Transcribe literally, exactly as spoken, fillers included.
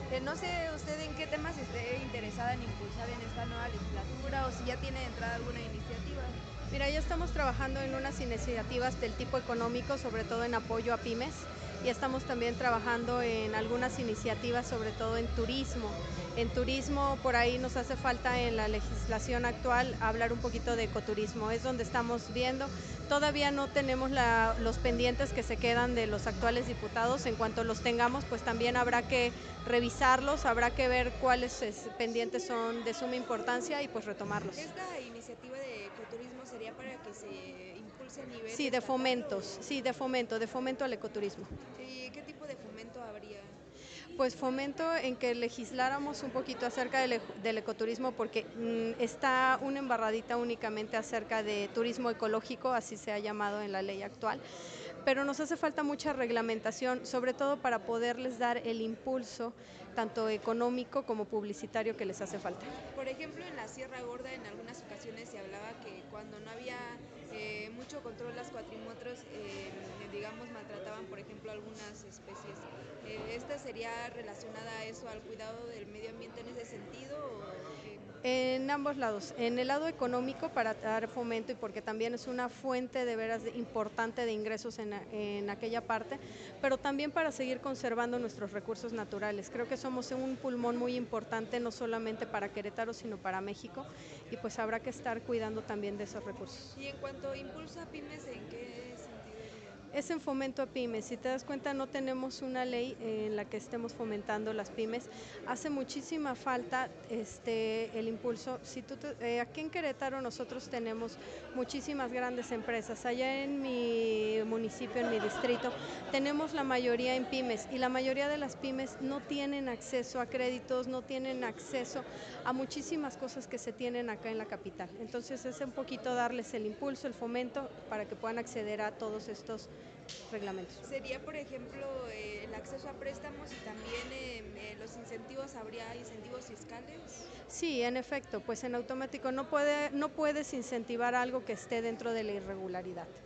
Eh, no sé usted en qué temas esté interesada en impulsar en esta nueva legislatura o si ya tiene de entrada alguna iniciativa. Mira, ya estamos trabajando en unas iniciativas del tipo económico, sobre todo en apoyo a pymes, y estamos también trabajando en algunas iniciativas, sobre todo en turismo. En turismo, por ahí nos hace falta en la legislación actual hablar un poquito de ecoturismo, es donde estamos viendo. Todavía no tenemos la, los pendientes que se quedan de los actuales diputados. En cuanto los tengamos, pues también habrá que revisarlos, habrá que ver cuáles es, pendientes son de suma importancia y pues retomarlos. ¿Esta iniciativa de ecoturismo sería para que se impulse a nivel Sí, de estatal fomentos, o sí, de fomento, de fomento al ecoturismo. y qué tipo de fomento habría? Pues fomento en que legisláramos un poquito acerca del, del ecoturismo porque mmm, está una embarradita únicamente acerca de turismo ecológico, así se ha llamado en la ley actual, pero nos hace falta mucha reglamentación, sobre todo para poderles dar el impulso tanto económico como publicitario que les hace falta. Por ejemplo, en la Sierra Gorda en algunas ocasiones se hablaba que cuando no había eh, mucho control las cuatrimotros, eh, digamos, maltrataban, por ejemplo, algunas especies. Eh, ¿Esta sería relacionada a eso, al cuidado del medio ambiente en ese sentido o qué? En ambos lados, en el lado económico para dar fomento y porque también es una fuente de veras importante de ingresos en, en aquella parte, pero también para seguir conservando nuestros recursos naturales. Creo que somos un pulmón muy importante no solamente para Querétaro, sino para México y pues habrá que estar cuidando también de esos recursos. Y en cuanto a impulso a pymes, ¿en qué sentido iría? Es en fomento a pymes. Si te das cuenta, no tenemos una ley en la que estemos fomentando las pymes. Hace muchísima falta este, el impulso. Si tú te, eh, aquí en Querétaro nosotros tenemos muchísimas grandes empresas. Allá en mi municipio, en mi distrito, tenemos la mayoría en pymes y la mayoría de las pymes no tienen acceso a créditos, no tienen acceso a muchísimas cosas que se tienen acá en la capital. Entonces es un poquito darles el impulso, el fomento para que puedan acceder a todos estos reglamentos. Sería, por ejemplo, eh, el acceso a préstamos y también eh, eh, los incentivos, ¿habría incentivos fiscales? Sí, en efecto, pues en automático no puede, no puedes incentivar algo que esté dentro de la irregularidad.